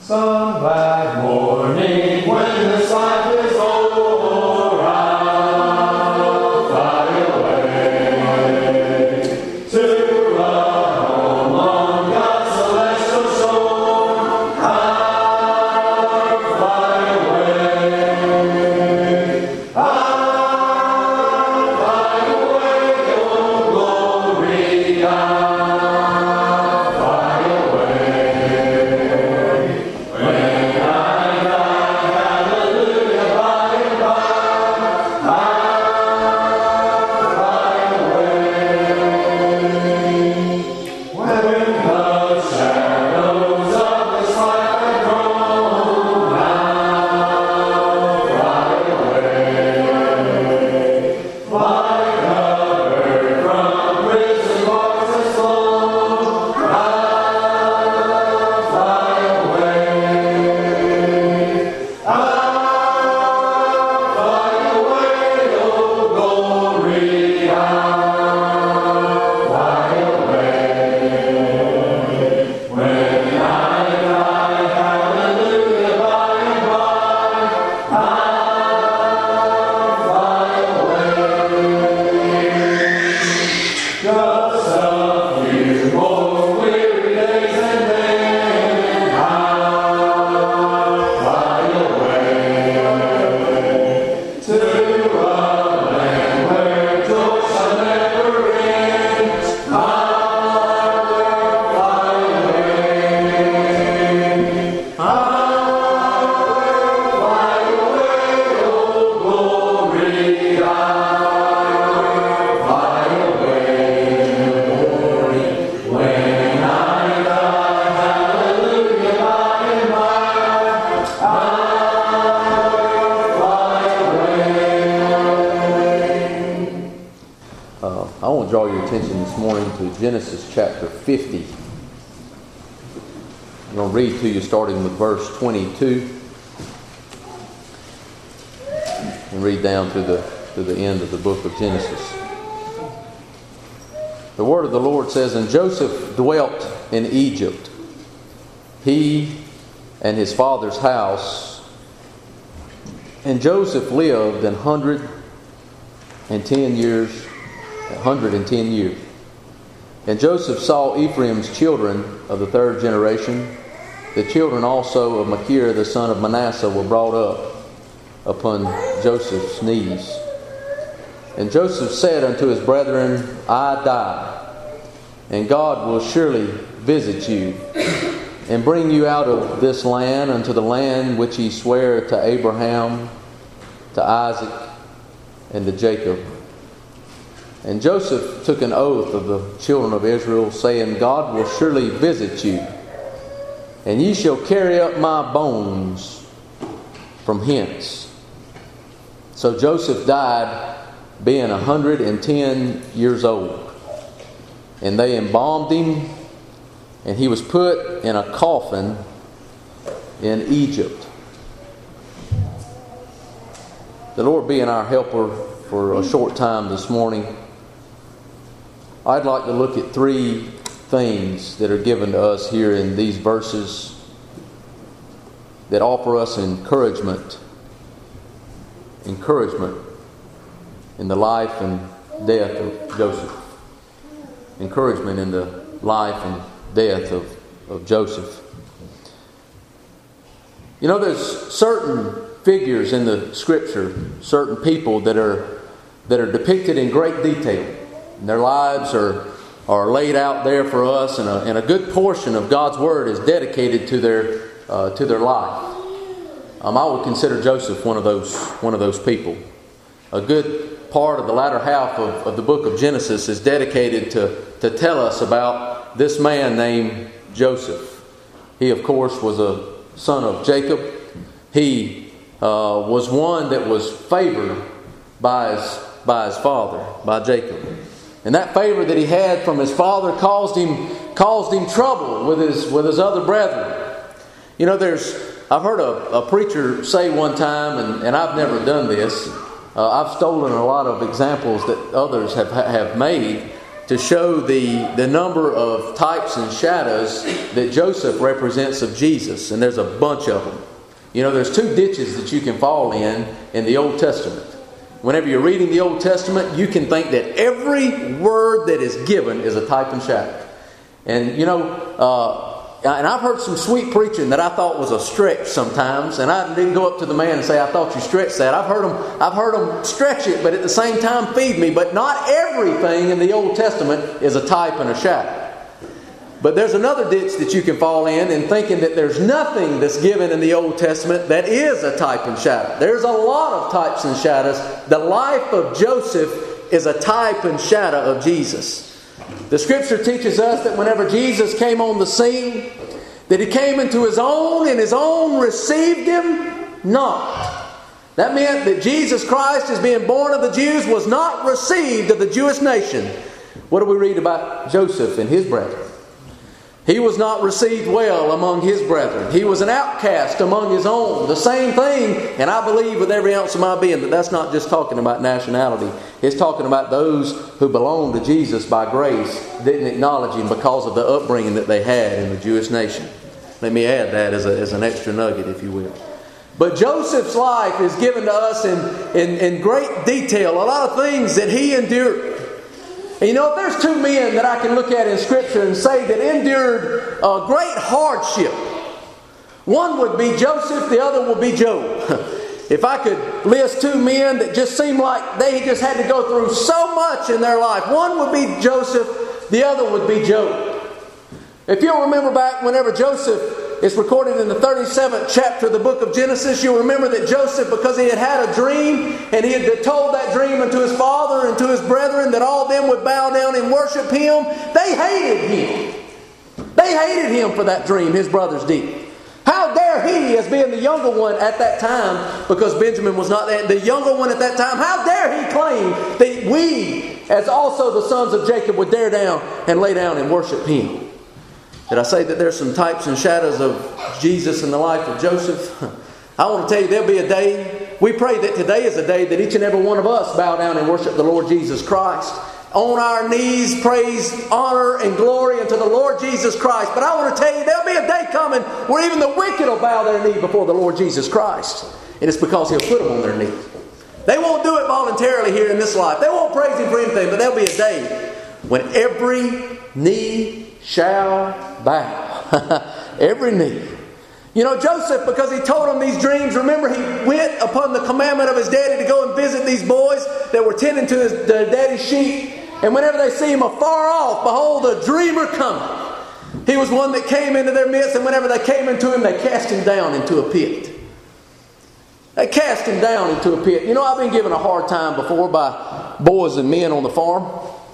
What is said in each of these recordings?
Some glad morning when this life is over, I'll fly away to a home on God's celestial shore. I'll fly away. I'll fly away, oh glory. I'll fly away. I want to draw your attention this morning to Genesis chapter 50. I'm going to read to you starting with verse 22 and read down to the end of the book of Genesis. The word of the Lord says, "And Joseph dwelt in Egypt, he and his father's house. And Joseph lived 110 years. And Joseph saw Ephraim's children of the third generation. The children also of Machir the son of Manasseh were brought up upon Joseph's knees. And Joseph said unto his brethren, I die, and God will surely visit you, and bring you out of this land unto the land which he sware to Abraham, to Isaac, and to Jacob. And Joseph took an oath of the children of Israel, saying, God will surely visit you, and ye shall carry up my bones from hence. So Joseph died, being 110 years old. And they embalmed him, and he was put in a coffin in Egypt." The Lord being our helper for a short time this morning, I'd like to look at three things that are given to us here in these verses that offer us encouragement in the life and death of Joseph. Encouragement in the life and death of Joseph. You know, there's certain figures in the Scripture, certain people that are depicted in great detail. And their lives are laid out there for us, and a good portion of God's Word is dedicated to their life. I would consider Joseph one of those people. A good part of the latter half of the book of Genesis is dedicated to tell us about this man named Joseph. He, of course, was a son of Jacob. He was one that was favored by his father, by Jacob. And that favor that he had from his father caused him trouble with his other brethren. You know, I've heard a preacher say one time, and I've never done this. I've stolen a lot of examples that others have made. to show the number of types and shadows that Joseph represents of Jesus. And there's a bunch of them. You know, there's two ditches that you can fall in the Old Testament. Whenever you're reading the Old Testament, you can think that every word that is given is a type and shadow. And, you know, and I've heard some sweet preaching that I thought was a stretch sometimes, and I didn't go up to the man and say, I thought you stretched that. I've heard them stretch it, but at the same time feed me. But not everything in the Old Testament is a type and a shadow. But there's another ditch that you can fall in thinking that there's nothing that's given in the Old Testament that is a type and shadow. There's a lot of types and shadows. The life of Joseph is a type and shadow of Jesus. The Scripture teaches us that whenever Jesus came on the scene, that He came into His own, and His own received Him not. That meant that Jesus Christ, as being born of the Jews, was not received of the Jewish nation. What do we read about Joseph and his brethren? He was not received well among his brethren. He was an outcast among his own. The same thing, and I believe with every ounce of my being that that's not just talking about nationality. It's talking about those who belong to Jesus by grace, didn't acknowledge Him because of the upbringing that they had in the Jewish nation. Let me add that as an extra nugget, if you will. But Joseph's life is given to us in great detail. A lot of things that he endured. And you know, if there's two men that I can look at in Scripture and say that endured a great hardship, one would be Joseph, the other would be Job. If I could list two men that just seemed like they just had to go through so much in their life, one would be Joseph, the other would be Job. If you'll remember back whenever Joseph is recorded in the 37th chapter of the book of Genesis, you'll remember that Joseph, because he had a dream, and he had told that dream unto his father and to his brethren that all of them would bow down and worship him, they hated him. They hated him for that dream, his brothers did. How dare he, as being the younger one at that time, because Benjamin was not the younger one at that time, how dare he claim that we, as also the sons of Jacob, would dare down and lay down and worship him? Did I say that there's some types and shadows of Jesus in the life of Joseph? I want to tell you, there'll be a day. We pray that today is a day that each and every one of us bow down and worship the Lord Jesus Christ. On our knees, praise, honor, and glory unto the Lord Jesus Christ. But I want to tell you, there'll be a day coming where even the wicked will bow their knee before the Lord Jesus Christ. And it's because He'll put them on their knee. They won't do it voluntarily here in this life. They won't praise Him for anything. But there'll be a day when every knee shall bow. Every knee. You know, Joseph, because he told them these dreams, remember he went upon the commandment of his daddy to go and visit these boys that were tending to their daddy's sheep. And whenever they see him afar off, behold, a dreamer coming. He was one that came into their midst, and whenever they came into him, they cast him down into a pit. They cast him down into a pit. You know, I've been given a hard time before by boys and men on the farm.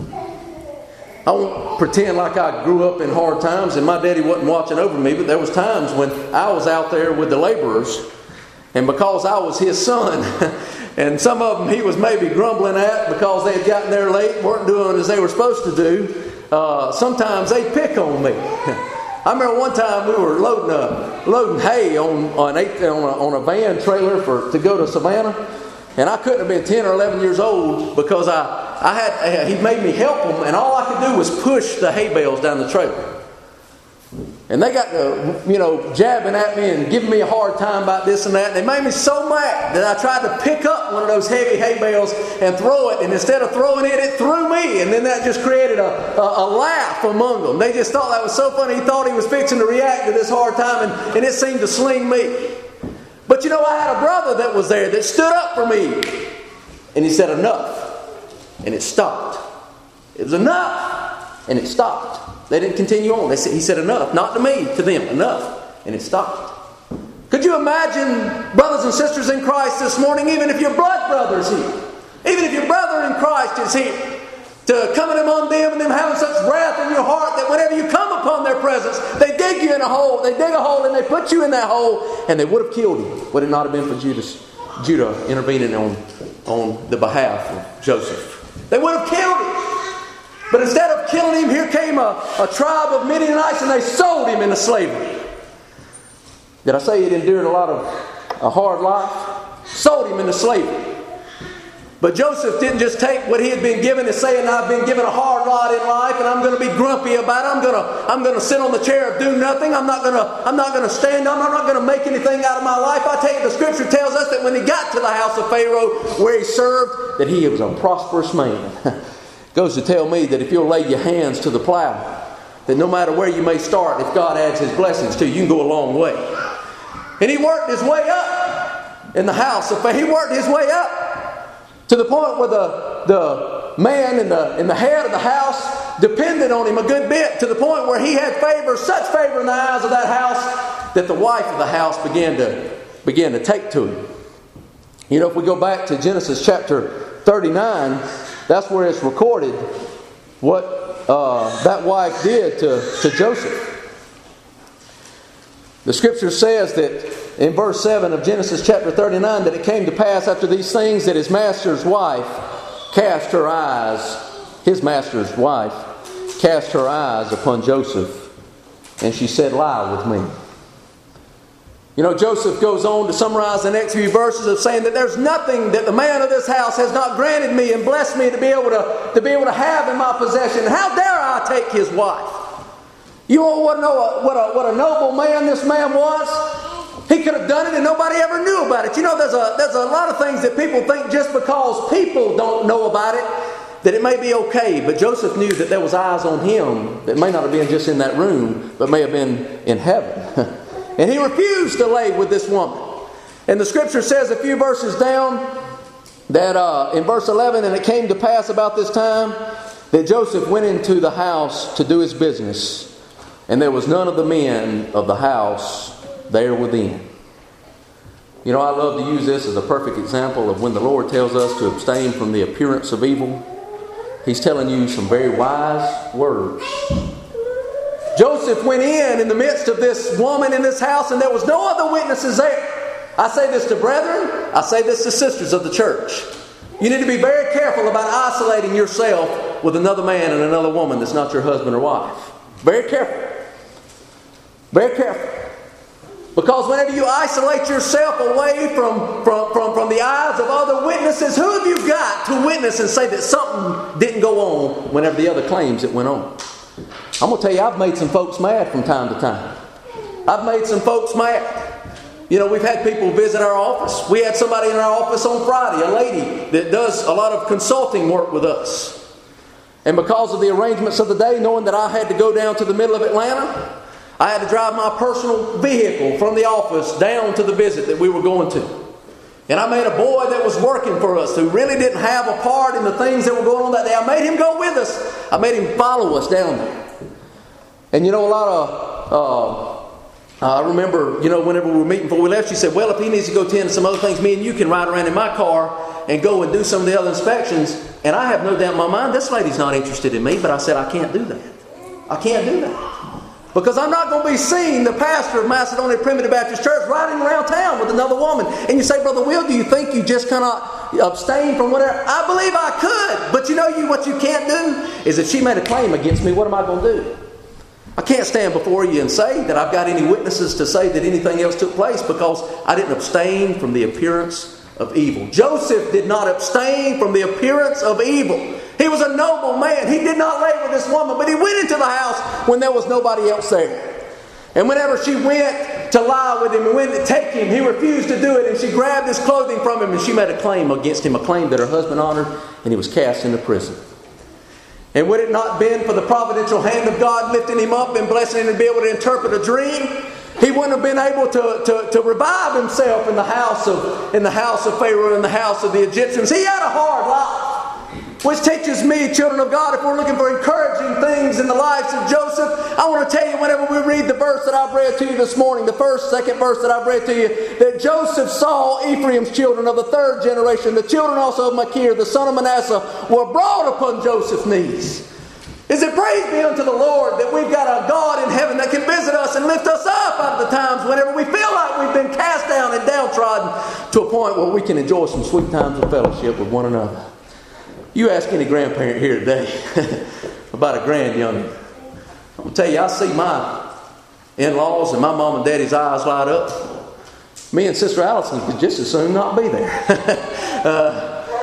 I won't pretend like I grew up in hard times and my daddy wasn't watching over me, but there was times when I was out there with the laborers, and because I was his son, and some of them he was maybe grumbling at because they had gotten there late, weren't doing as they were supposed to do, sometimes they'd pick on me. I remember one time we were loading hay on a van trailer to go to Savannah, and I couldn't have been 10 or 11 years old because he made me help them, and all I could do was push the hay bales down the trailer. And they got jabbing at me and giving me a hard time about this and that. And they made me so mad that I tried to pick up one of those heavy hay bales and throw it. And instead of throwing it, it threw me. And then that just created a laugh among them. They just thought that was so funny. He thought he was fixing to react to this hard time, and it seemed to sling me. But you know, I had a brother that was there that stood up for me. And he said, enough. And it stopped. It was enough. And it stopped. They didn't continue on. He said enough. Not to me, to them. Enough. And it stopped. Could you imagine, brothers and sisters in Christ this morning, even if your blood brother's here, even if your brother in Christ is here, to coming among them and them having such wrath in your heart that whenever you come upon their presence, they dig you in a hole. They dig a hole and they put you in that hole, and they would have killed you. Would it not have been for Judah intervening on the behalf of Joseph? They would have killed him. But instead of killing him, here came a tribe of Midianites, and they sold him into slavery. Did I say he endured a hard life? Sold him into slavery. But Joseph didn't just take what he had been given and saying, I've been given a hard lot in life and I'm going to be grumpy about it. I'm going to sit on the chair of do nothing. I'm not going to stand up. I'm not going to make anything out of my life. I tell you, the scripture tells us that when he got to the house of Pharaoh where he served, that he was a prosperous man. Goes to tell me that if you'll lay your hands to the plow, that no matter where you may start, if God adds His blessings to you, you can go a long way. And he worked his way up in the house of Pharaoh. He worked his way up to the point where the man and the head of the house depended on him a good bit, to the point where he had such favor in the eyes of that house, that the wife of the house began to take to him. You know, if we go back to Genesis chapter 39, that's where it's recorded what that wife did to Joseph. The scripture says that in verse 7 of Genesis chapter 39, that it came to pass after these things that his master's wife cast her eyes upon Joseph, and she said, lie with me. You know, Joseph goes on to summarize the next few verses of saying that there's nothing that the man of this house has not granted me and blessed me to be able to have in my possession. How dare I take his wife? You want to know what a noble man this man was? He could have done it and nobody ever knew about it. You know, there's a lot of things that people think just because people don't know about it, that it may be okay. But Joseph knew that there was eyes on him that may not have been just in that room, but may have been in heaven. And he refused to lay with this woman. And the scripture says a few verses down that in verse 11, and it came to pass about this time that Joseph went into the house to do his business, and there was none of the men of the house there within. You know, I love to use this as a perfect example of when the Lord tells us to abstain from the appearance of evil. He's telling you some very wise words. Joseph went in the midst of this woman in this house, and there was no other witnesses there. I say this to brethren, I say this to sisters of the church. You need to be very careful about isolating yourself with another man and another woman that's not your husband or wife. Very careful. Very careful. Because whenever you isolate yourself away from the eyes of other witnesses, who have you got to witness and say that something didn't go on whenever the other claims it went on? I'm going to tell you, I've made some folks mad from time to time. I've made some folks mad. You know, we've had people visit our office. We had somebody in our office on Friday, a lady that does a lot of consulting work with us. And because of the arrangements of the day, knowing that I had to go down to the middle of Atlanta, I had to drive my personal vehicle from the office down to the visit that we were going to. And I made a boy that was working for us, who really didn't have a part in the things that were going on that day, I made him go with us. I made him follow us down there. And you know, a lot of... I remember, you know, whenever we were meeting before we left, she said, well, if he needs to go tend to some other things, me and you can ride around in my car and go and do some of the other inspections. And I have no doubt in my mind, this lady's not interested in me, but I said, I can't do that. I can't do that. Because I'm not going to be seen, the pastor of Macedonia Primitive Baptist Church, riding around town with another woman. And you say, Brother Will, do you think you just cannot abstain from whatever? I believe I could. But you know what you can't do is if she made a claim against me, what am I going to do? I can't stand before you and say that I've got any witnesses to say that anything else took place, because I didn't abstain from the appearance of evil. Joseph did not abstain from the appearance of evil. He was a noble man. He did not lay with this woman, but he went into the house when there was nobody else there. And whenever she went to lie with him and went to take him, he refused to do it, and she grabbed his clothing from him and she made a claim against him, a claim that her husband honored, and he was cast into prison. And would it not have been for the providential hand of God lifting him up and blessing him to be able to interpret a dream, he wouldn't have been able to revive himself in the house of Pharaoh, in the house of the Egyptians. He had a hard life. Which teaches me, children of God, if we're looking for encouraging things in the lives of Joseph, I want to tell you, whenever we read the verse that I've read to you this morning, the second verse that I've read to you, that Joseph saw Ephraim's children of the third generation, the children also of Machir, the son of Manasseh, were brought upon Joseph's knees. Is it praise be unto the Lord that we've got a God in heaven that can visit us and lift us up out of the times whenever we feel like we've been cast down and downtrodden, to a point where we can enjoy some sweet times of fellowship with one another. You ask any grandparent here today about a grand youngin'. I'm going to tell you, I see my in-laws and my mom and daddy's eyes light up. Me and Sister Allison could just as soon not be there.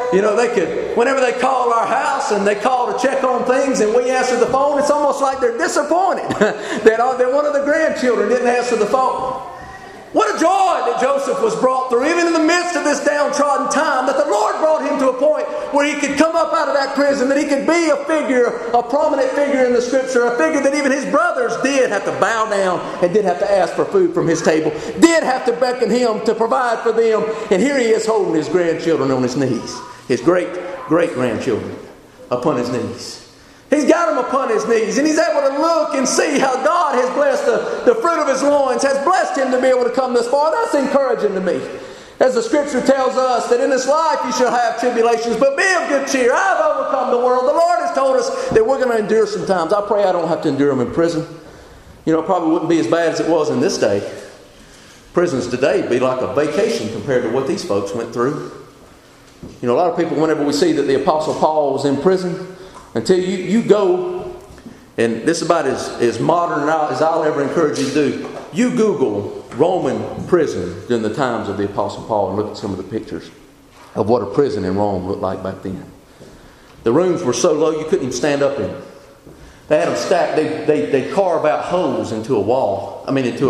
You know, they could, whenever they call our house and they call to check on things and we answer the phone, it's almost like they're disappointed that one of the grandchildren didn't answer the phone. What a joy that Joseph was brought through, even in the midst of this downtrodden time, that the Lord brought him to a point where he could come up out of that prison, that he could be a figure, a prominent figure in the Scripture, a figure that even his brothers did have to bow down and did have to ask for food from his table, did have to beckon him to provide for them. And here he is holding his grandchildren on his knees, his great-great-grandchildren upon his knees. He's got them upon his knees, and he's able to look and see how God has blessed the fruit of his loins, has blessed him to be able to come this far. That's encouraging to me. As the Scripture tells us that in this life you shall have tribulations, but be of good cheer. I've overcome the world. The Lord has told us that we're going to endure some times. I pray I don't have to endure them in prison. You know, it probably wouldn't be as bad as it was in this day. Prisons today would be like a vacation compared to what these folks went through. You know, a lot of people, whenever we see that the Apostle Paul was in prison, until you go, and this is about as modern as I'll ever encourage you to do, you Google Roman prison during the times of the Apostle Paul and look at some of the pictures of what a prison in Rome looked like back then. The rooms were so low you couldn't even stand up in them. They had them stacked. They carve out holes into a wall. I mean, into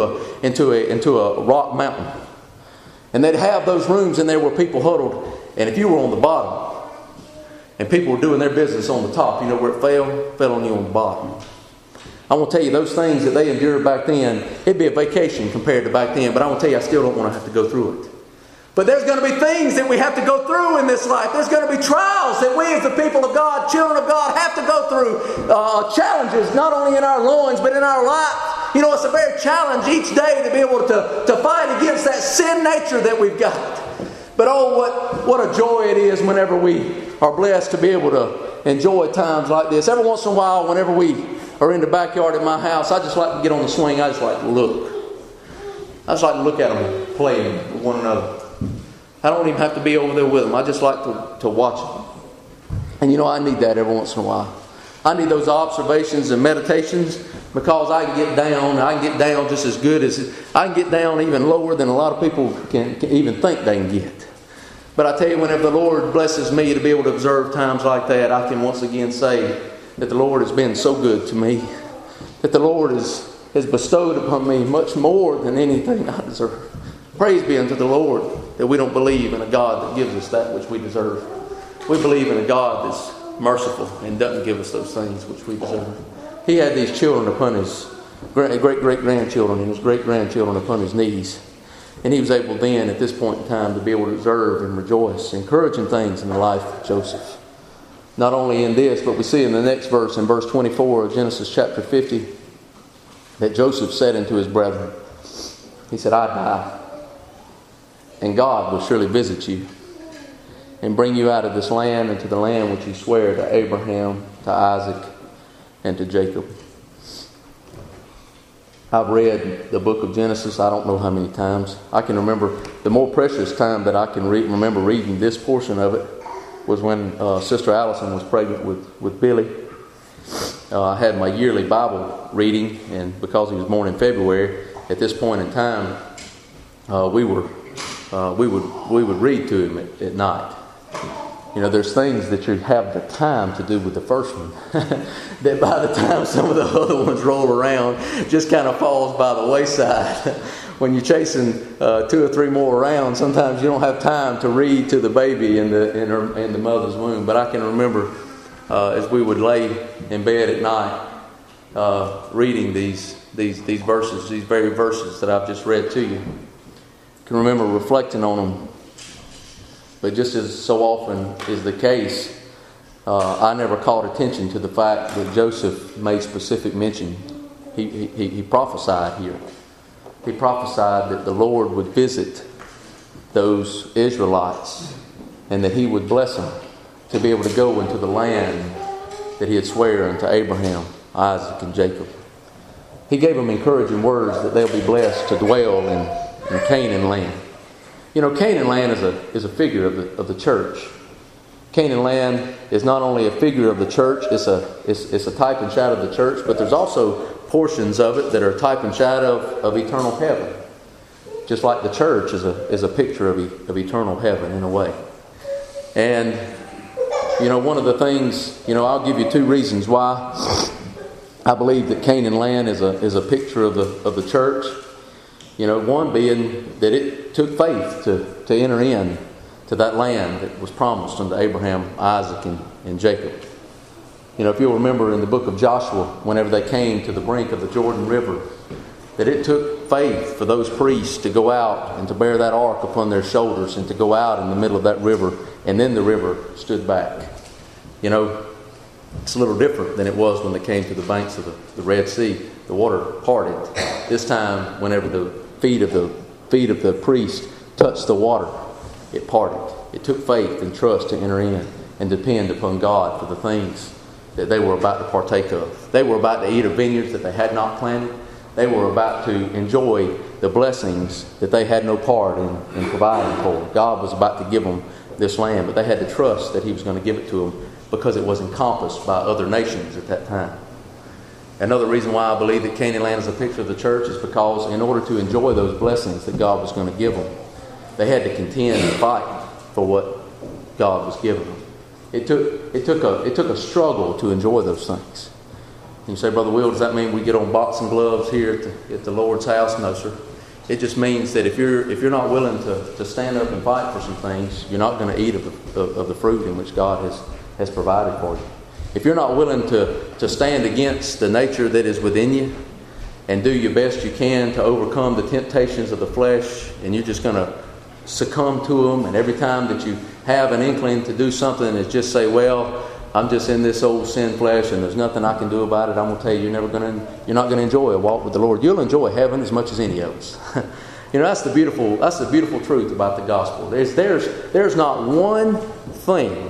a rock mountain, and they'd have those rooms in there where people huddled. And if you were on the bottom, and people were doing their business on the top, you know where it fell on you on the bottom. I want to tell you, those things that they endured back then, it'd be a vacation compared to back then. But I want to tell you, I still don't want to have to go through it. But there's going to be things that we have to go through in this life. There's going to be trials that we as the people of God, children of God, have to go through. Challenges, not only in our loins, but in our life. You know, it's a very challenge each day to be able to fight against that sin nature that we've got. But oh, what a joy it is whenever we are blessed to be able to enjoy times like this. Every once in a while, whenever we are in the backyard at my house, I just like to get on the swing. I just like to look. I just like to look at them playing with one another. I don't even have to be over there with them. I just like to watch them. And you know, I need that every once in a while. I need those observations and meditations because I can get down. I can get down just as good as I can get down even lower than a lot of people can even think they can get. But I tell you, whenever the Lord blesses me to be able to observe times like that, I can once again say that the Lord has been so good to me. That the Lord has bestowed upon me much more than anything I deserve. Praise be unto the Lord that we don't believe in a God that gives us that which we deserve. We believe in a God that's merciful and doesn't give us those things which we deserve. He had these children upon his great-great-grandchildren and his great-grandchildren upon his knees. And he was able then, at this point in time, to be able to observe and rejoice, encouraging things in the life of Joseph. Not only in this, but we see in the next verse, in verse 24 of Genesis chapter 50, that Joseph said unto his brethren, he said, I die, and God will surely visit you, and bring you out of this land into the land which he sware to Abraham, to Isaac, and to Jacob. I've read the book of Genesis I don't know how many times. I can remember the more precious time that I can remember reading this portion of it was when Sister Allison was pregnant with Billy. I had my yearly Bible reading, and because he was born in February, at this point in time, we would read to him at night. You know, there's things that you have the time to do with the first one that by the time some of the other ones roll around just kind of falls by the wayside. When you're chasing 2 or 3 more around, sometimes you don't have time to read to the baby in the mother's womb. But I can remember as we would lay in bed at night reading these verses, these very verses that I've just read to you. I can remember reflecting on them. But just as so often is the case, I never called attention to the fact that Joseph made specific mention. He prophesied here. He prophesied that the Lord would visit those Israelites and that he would bless them to be able to go into the land that he had swear unto Abraham, Isaac, and Jacob. He gave them encouraging words that they'll be blessed to dwell in Canaan land. You know, Canaan land is a figure of the church. Canaan land is not only a figure of the church, it's a type and shadow of the church, but there's also portions of it that are type and shadow of eternal heaven. Just like the church is a picture of eternal heaven in a way. And, one of the things, I'll give you two reasons why I believe that Canaan land is a picture of the church. One being that it took faith to enter in to that land that was promised unto Abraham, Isaac, and Jacob. If you'll remember in the book of Joshua, whenever they came to the brink of the Jordan River, that it took faith for those priests to go out and to bear that ark upon their shoulders and to go out in the middle of that river, and then the river stood back. It's a little different than it was when they came to the banks of the Red Sea. The water parted. This time, whenever the feet of the priest touched the water, it parted. It took faith and trust to enter in and depend upon God for the things that they were about to partake of. They were about to eat of vineyards that they had not planted. They were about to enjoy the blessings that they had no part in providing for. God was about to give them this land, but they had to trust that He was going to give it to them because it was encompassed by other nations at that time. Another reason why I believe that Canaan land is a picture of the church is because in order to enjoy those blessings that God was going to give them, they had to contend and fight for what God was giving them. It took a struggle to enjoy those things. And you say, Brother Will, does that mean we get on boxing gloves here at the Lord's house? No, sir. It just means that if you're not willing to stand up and fight for some things, you're not going to eat of the fruit in which God has provided for you. If you're not willing to stand against the nature that is within you and do your best you can to overcome the temptations of the flesh, and you're just going to succumb to them, and every time that you have an inkling to do something is just say, well, I'm just in this old sin flesh and there's nothing I can do about it, I'm going to tell you, you're not going to enjoy a walk with the Lord. You'll enjoy heaven as much as any of us. That's the beautiful truth about the gospel. There's not one thing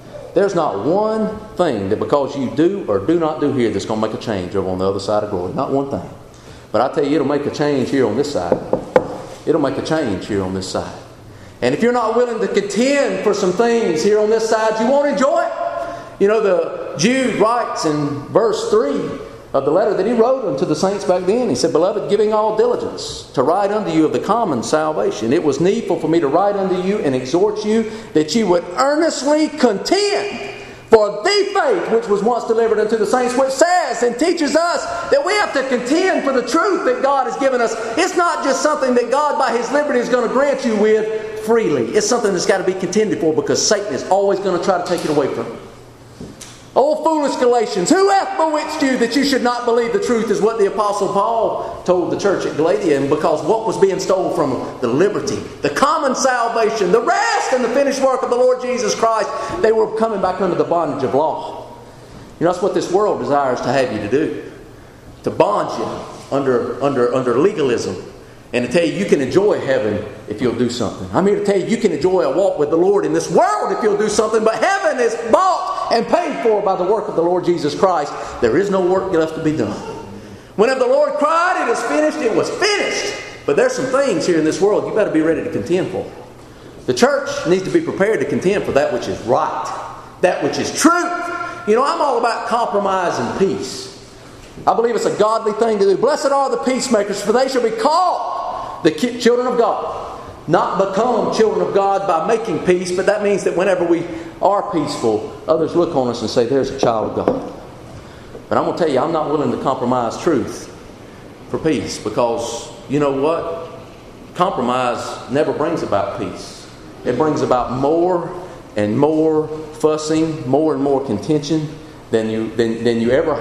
that because you do or do not do here that's going to make a change over on the other side of glory. Not one thing. But I tell you, it'll make a change here on this side. It'll make a change here on this side. And if you're not willing to contend for some things here on this side, you won't enjoy it. The Jude writes in verse 3 of the letter that he wrote unto the saints back then. He said, Beloved, giving all diligence to write unto you of the common salvation, it was needful for me to write unto you and exhort you that you would earnestly contend for the faith which was once delivered unto the saints, which says and teaches us that we have to contend for the truth that God has given us. It's not just something that God by His liberty is going to grant you with freely. It's something that's got to be contended for because Satan is always going to try to take it away from you. O foolish Galatians, who hath bewitched you that you should not believe the truth, is what the Apostle Paul told the church at Galatia. And because what was being stolen from them? The liberty, the common salvation, the rest and the finished work of the Lord Jesus Christ. They were coming back under the bondage of law. That's what this world desires to have you to do. To bond you under legalism. And to tell you can enjoy heaven if you'll do something. I'm here to tell you can enjoy a walk with the Lord in this world if you'll do something. But heaven is bought and paid for by the work of the Lord Jesus Christ. There is no work left to be done. Whenever the Lord cried, it is finished, it was finished. But there's some things here in this world you better be ready to contend for. The church needs to be prepared to contend for that which is right. That which is truth. I'm all about compromise and peace. I believe it's a godly thing to do. Blessed are the peacemakers, for they shall be called the children of God. Not become children of God by making peace, but that means that whenever we are peaceful, others look on us and say, there's a child of God. But I'm going to tell you, I'm not willing to compromise truth for peace, because you know what? Compromise never brings about peace. It brings about more and more fussing, more and more contention than you ever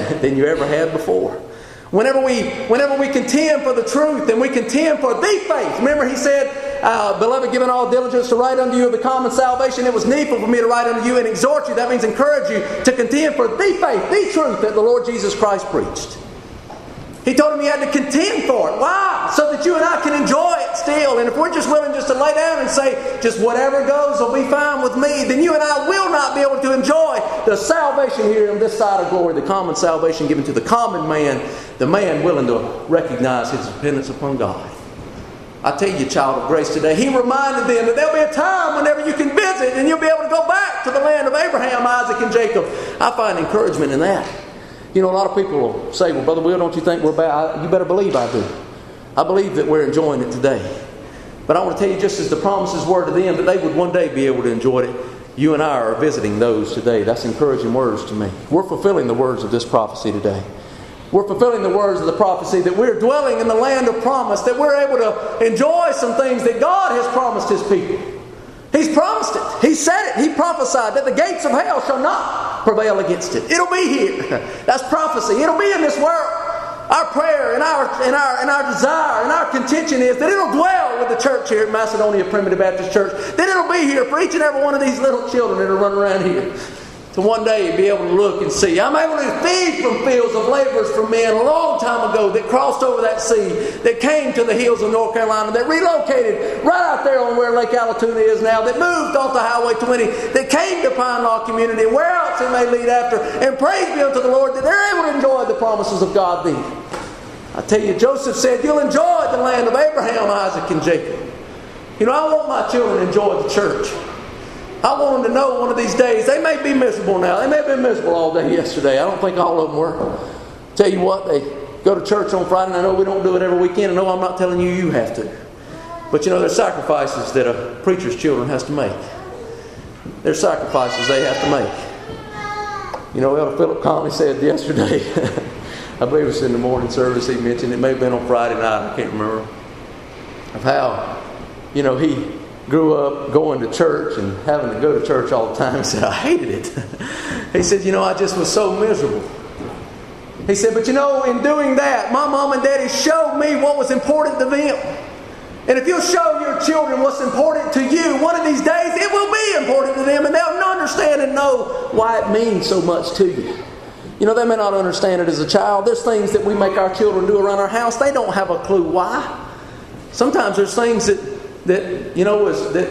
had before. Whenever we contend for the truth and we contend for the faith. Remember he said, Beloved, given all diligence to write unto you of the common salvation, it was needful for me to write unto you and exhort you. That means encourage you to contend for the faith, the truth that the Lord Jesus Christ preached. He told him he had to contend for it. Why? So that you and I can enjoy it still. And if we're just willing just to lay down and say, just whatever goes will be fine with me, then you and I will not be able to enjoy the salvation here on this side of glory, the common salvation given to the common man, the man willing to recognize his dependence upon God. I tell you, child of grace, today, he reminded them that there'll be a time whenever you can visit and you'll be able to go back to the land of Abraham, Isaac, and Jacob. I find encouragement in that. A lot of people will say, well, Brother Will, don't you think we're bad? You better believe I do. I believe that we're enjoying it today. But I want to tell you, just as the promises were to them, that they would one day be able to enjoy it, you and I are visiting those today. That's encouraging words to me. We're fulfilling the words of this prophecy today. We're fulfilling the words of the prophecy that we're dwelling in the land of promise, that we're able to enjoy some things that God has promised His people. He's promised it. He said it. He prophesied that the gates of hell shall not prevail against it. It'll be here. That's prophecy. It'll be in this world. Our prayer and our desire and our contention is that it'll dwell with the church here at Macedonia Primitive Baptist Church. That it'll be here for each and every one of these little children that are running around here. To one day be able to look and see. I'm able to feed from fields of laborers from men a long time ago that crossed over that sea, that came to the hills of North Carolina, that relocated right out there on where Lake Allatoona is now, that moved off the Highway 20, that came to Pine Law Community, and where else it may lead after. And praise be unto the Lord that they're able to enjoy the promises of God then. I tell you, Joseph said, you'll enjoy the land of Abraham, Isaac, and Jacob. You know, I want my children to enjoy the church. I want them to know one of these days, they may be miserable now. They may have been miserable all day yesterday. I don't think all of them were. Tell you what, they go to church on Friday, and I know we don't do it every weekend. I know I'm not telling you you have to. But you know, there's sacrifices that a preacher's children has to make. There's sacrifices they have to make. You know, Elder Philip Conley said yesterday, I believe it was in the morning service, he mentioned, it may have been on Friday night, I can't remember, of how, you know, he grew up going to church and having to go to church all the time. He said, I hated it. He said, you know, I just was so miserable. He said, but you know, in doing that, my mom and daddy showed me what was important to them. And if you'll show your children what's important to you, one of these days it will be important to them, and they'll understand and know why it means so much to you. You know, they may not understand it as a child. There's things that we make our children do around our house. They don't have a clue why. Sometimes there's things that you know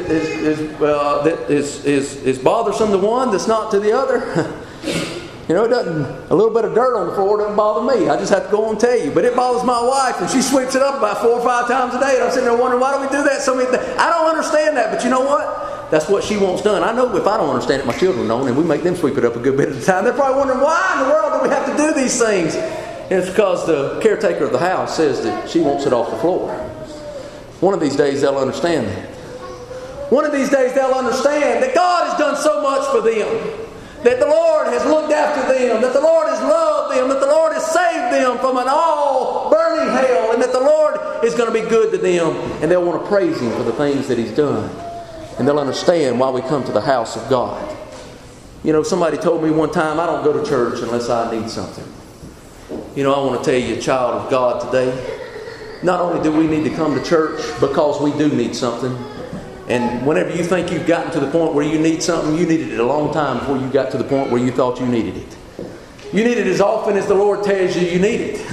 is bothersome to one that's not to the other. You know, a little bit of dirt on the floor doesn't bother me. I just have to go and tell you. But it bothers my wife, and she sweeps it up about 4 or 5 times a day. And I'm sitting there wondering, why do we do that so many times? I don't understand that, but you know what? That's what she wants done. I know if I don't understand it, my children don't, and we make them sweep it up a good bit at a time. They're probably wondering, why in the world do we have to do these things? And it's because the caretaker of the house says that she wants it off the floor. One of these days they'll understand that. One of these days they'll understand that God has done so much for them. That the Lord has looked after them. That the Lord has loved them. That the Lord has saved them from an all-burning hell. And that the Lord is going to be good to them. And they'll want to praise Him for the things that He's done. And they'll understand why we come to the house of God. You know, somebody told me one time, I don't go to church unless I need something. You know, I want to tell you, child of God today, not only do we need to come to church because we do need something. And whenever you think you've gotten to the point where you need something, you needed it a long time before you got to the point where you thought you needed it. You need it as often as the Lord tells you need it.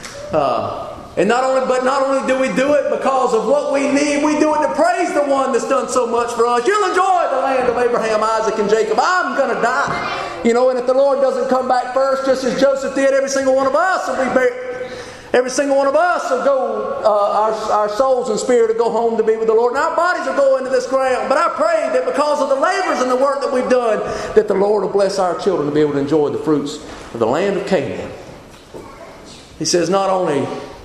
And not only do we do it because of what we need, we do it to praise the one that's done so much for us. You'll enjoy the land of Abraham, Isaac, and Jacob. I'm going to die. You know, and if the Lord doesn't come back first, just as Joseph did, every single one of us will be buried. Every single one of us will go, our souls and spirit will go home to be with the Lord. And our bodies will go into this ground. But I pray that because of the labors and the work that we've done, that the Lord will bless our children to be able to enjoy the fruits of the land of Canaan. He says, not only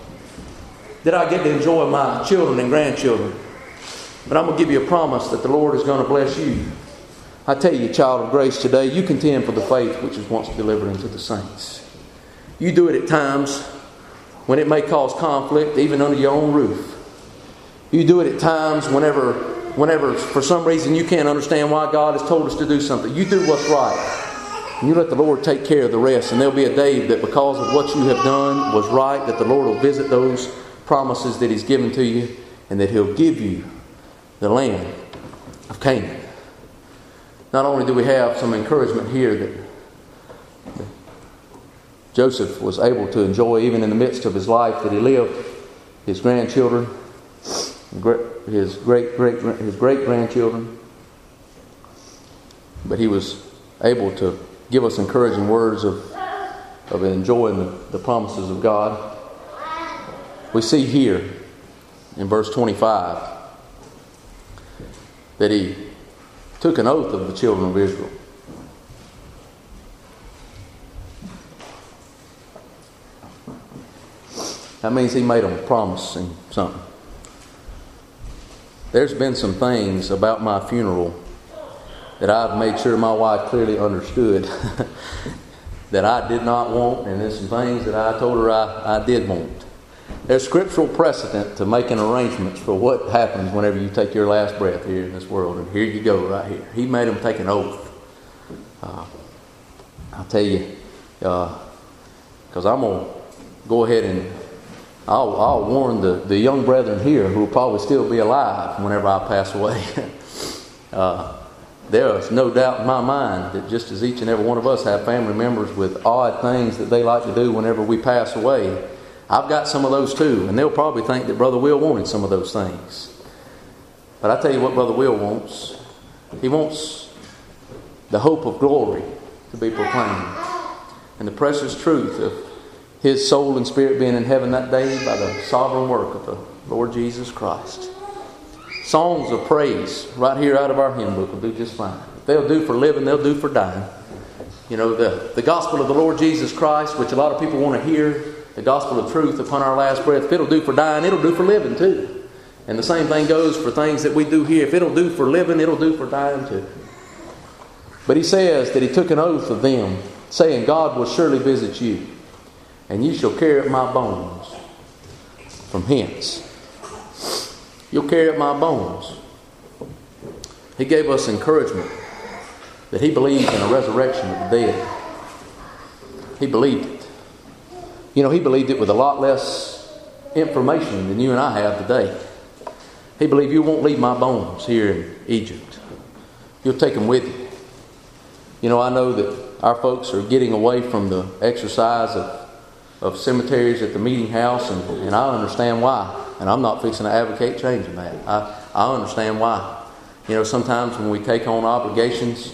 did I get to enjoy my children and grandchildren, but I'm going to give you a promise that the Lord is going to bless you. I tell you, child of grace, today, you contend for the faith which is once delivered unto the saints. You do it at times when it may cause conflict, even under your own roof. You do it at times whenever for some reason you can't understand why God has told us to do something. You do what's right. And you let the Lord take care of the rest. And there'll be a day that because of what you have done was right, that the Lord will visit those promises that He's given to you, and that He'll give you the land of Canaan. Not only do we have some encouragement here that Joseph was able to enjoy even in the midst of his life that he lived, his grandchildren, his great-grandchildren, but he was able to give us encouraging words of enjoying the promises of God. We see here in verse 25 that he took an oath of the children of Israel. That means he made them a promise and something. There's been some things about my funeral that I've made sure my wife clearly understood that I did not want, and there's some things that I told her I did want. There's scriptural precedent to making arrangements for what happens whenever you take your last breath here in this world. And here you go right here. He made them take an oath. I'll tell you, because I'm going to go ahead and I'll warn the young brethren here who will probably still be alive whenever I pass away. There is no doubt in my mind that just as each and every one of us have family members with odd things that they like to do whenever we pass away, I've got some of those too, and they'll probably think that Brother Will wanted some of those things. But I tell you what Brother Will wants. He wants the hope of glory to be proclaimed, and the precious truth of his soul and spirit being in heaven that day by the sovereign work of the Lord Jesus Christ. Songs of praise right here out of our hymn book will do just fine. If they'll do for living, they'll do for dying. You know, the gospel of the Lord Jesus Christ, which a lot of people want to hear, the gospel of truth upon our last breath, if it'll do for dying, it'll do for living too. And the same thing goes for things that we do here. If it'll do for living, it'll do for dying too. But he says that he took an oath of them, saying, God will surely visit you, and ye shall carry up my bones from hence. You'll carry up my bones. He gave us encouragement that he believed in a resurrection of the dead. He believed it. You know, he believed it with a lot less information than you and I have today. He believed you won't leave my bones here in Egypt. You'll take them with you. You know, I know that our folks are getting away from the exercise of cemeteries at the meeting house, and I understand why. And I'm not fixing to advocate changing that. I understand why. You know, sometimes when we take on obligations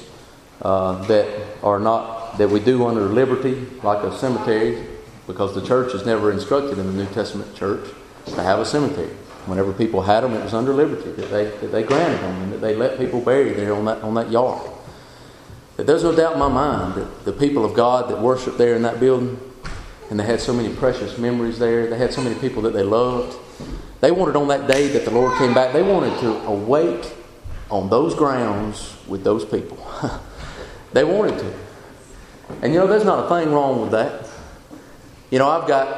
that we do under liberty, like a cemetery, because the church has never instructed in the New Testament church to have a cemetery. Whenever people had them, it was under liberty that they granted them, and that they let people bury there on that yard. But there's no doubt in my mind that the people of God that worshiped there in that building, and they had so many precious memories there, they had so many people that they loved, they wanted on that day that the Lord came back, they wanted to awake on those grounds with those people. They wanted to. And you know, there's not a thing wrong with that. You know,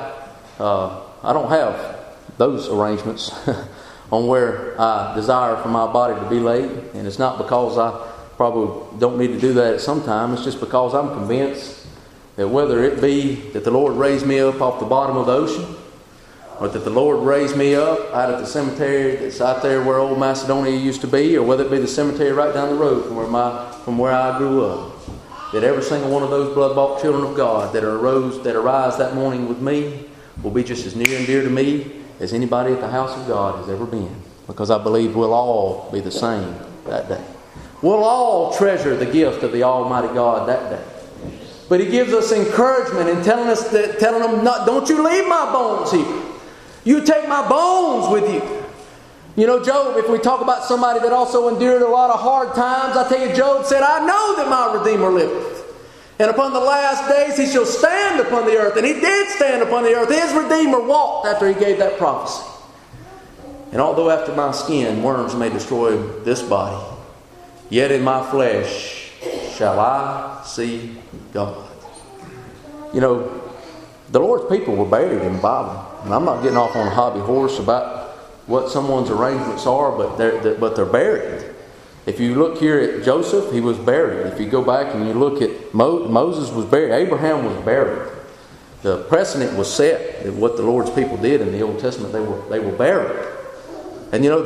I don't have those arrangements on where I desire for my body to be laid. And it's not because I probably don't need to do that at some time. It's just because I'm convinced that whether it be that the Lord raised me up off the bottom of the ocean, or that the Lord raised me up out at the cemetery that's out there where Old Macedonia used to be, or whether it be the cemetery right down the road from where I grew up, that every single one of those blood-bought children of God that arise that morning with me will be just as near and dear to me as anybody at the house of God has ever been. Because I believe we'll all be the same that day. We'll all treasure the gift of the Almighty God that day. But He gives us encouragement in telling them, don't you leave my bones here. You take my bones with you. You know, Job, if we talk about somebody that also endured a lot of hard times, I tell you, Job said, I know that my Redeemer liveth. And upon the last days he shall stand upon the earth. And he did stand upon the earth. His Redeemer walked after he gave that prophecy. And although after my skin worms may destroy this body, yet in my flesh shall I see God. You know, the Lord's people were buried in the Bible. And I'm not getting off on a hobby horse about what someone's arrangements are, but they're buried. If you look here at Joseph, he was buried. If you go back and you look at Moses was buried. Abraham was buried. The precedent was set of what the Lord's people did in the Old Testament. They were buried. And you know,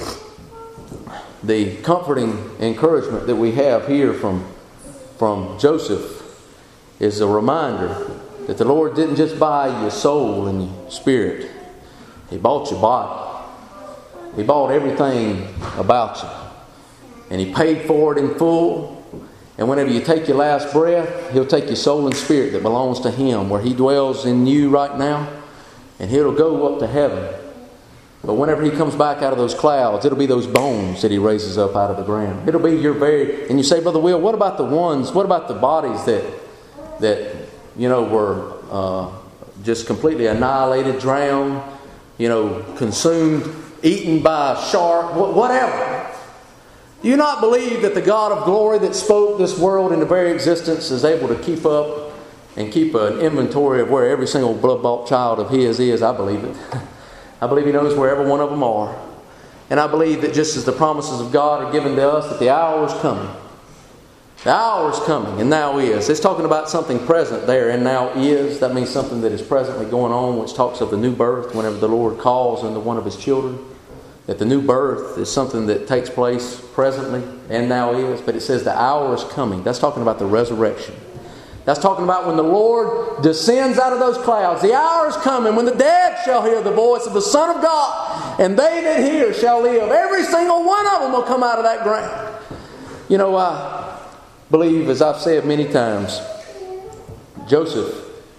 the comforting encouragement that we have here from Joseph is a reminder that the Lord didn't just buy your soul and your spirit. He bought your body. He bought everything about you. And He paid for it in full. And whenever you take your last breath, He'll take your soul and spirit that belongs to Him, where He dwells in you right now, and it'll go up to heaven. But whenever He comes back out of those clouds, it'll be those bones that He raises up out of the ground. It'll be your very... And you say, Brother Will, what about the bodies that you know, were just completely annihilated, drowned, you know, consumed, eaten by a shark, whatever. Do you not believe that the God of glory that spoke this world into very existence is able to keep up and keep an inventory of where every single blood-bought child of His is? I believe it. I believe He knows where every one of them are. And I believe that just as the promises of God are given to us, that the hour is coming. The hour is coming, and now is. It's talking about something present there, and now is. That means something that is presently going on, which talks of the new birth whenever the Lord calls unto one of His children. That the new birth is something that takes place presently and now is. But it says the hour is coming. That's talking about the resurrection. That's talking about when the Lord descends out of those clouds. The hour is coming when the dead shall hear the voice of the Son of God. And they that hear shall live. Every single one of them will come out of that ground. You know, I believe, as I've said many times, Joseph,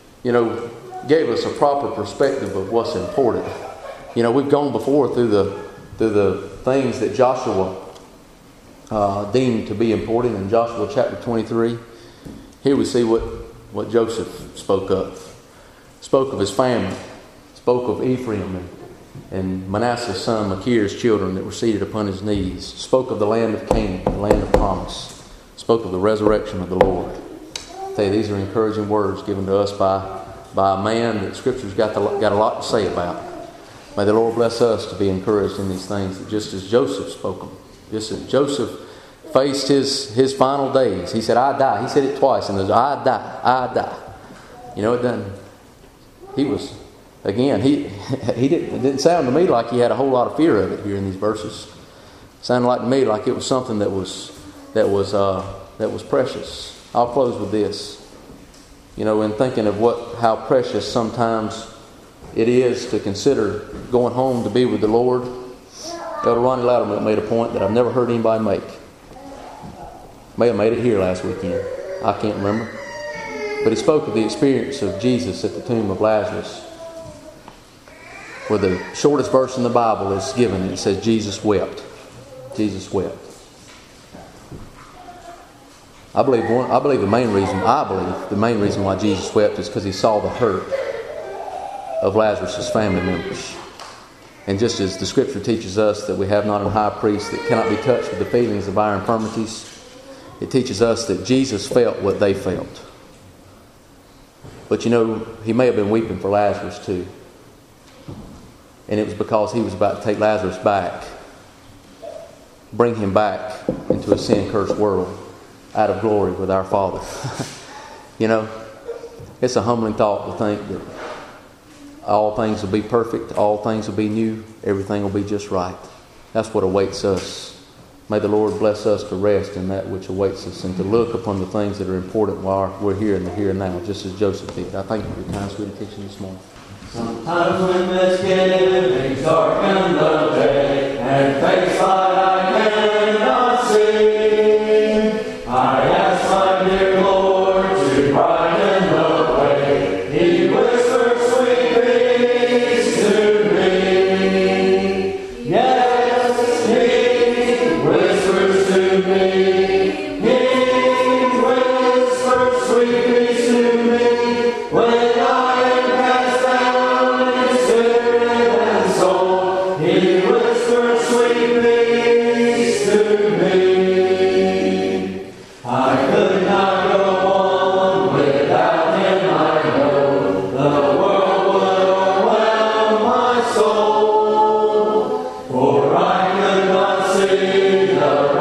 gave us a proper perspective of what's important. We've gone before through the things that Joshua deemed to be important in Joshua chapter 23. Here we see what Joseph spoke of. Spoke of his family. Spoke of Ephraim and Manasseh's son Machir's children that were seated upon his knees. Spoke of the land of Canaan, the land of promise. Spoke of the resurrection of the Lord. I tell you, these are encouraging words given to us by a man that Scripture's got a lot to say about. May the Lord bless us to be encouraged in these things, just as Joseph spoke them. Just as Joseph faced his final days. He said, I die. He said it twice, and I die. It doesn't. He was, again, it didn't sound to me like he had a whole lot of fear of it here in these verses. It sounded like to me like it was something that was precious. I'll close with this. In thinking of how precious sometimes it is to consider going home to be with the Lord. Elder Ronnie Loudermilk made a point that I've never heard anybody make. May have made it here last weekend. I can't remember. But he spoke of the experience of Jesus at the tomb of Lazarus, where the shortest verse in the Bible is given. It says Jesus wept. Jesus wept. I believe the main reason why Jesus wept is because He saw the hurt of Lazarus' family members. And just as the Scripture teaches us that we have not a high priest that cannot be touched with the feelings of our infirmities, it teaches us that Jesus felt what they felt. But He may have been weeping for Lazarus too. And it was because He was about to take Lazarus back, bring him back into a sin-cursed world, out of glory with our Father. It's a humbling thought to think that all things will be perfect, all things will be new, everything will be just right. That's what awaits us. May the Lord bless us to rest in that which awaits us and to look upon the things that are important while we're here in the here and now, just as Joseph did. I thank you for your kind, sweet attention this morning. Sometimes when misgivings darken the day and face light I cannot see, I ask my dear Lord to brighten the way. He whispers sweet peace to me. Yes, He whispers to me. He whispers sweet peace to me when I am cast down in spirit and soul. He whispers sweet peace to me. I could not go on without Him, I know. The world would overwhelm my soul, for I could not see the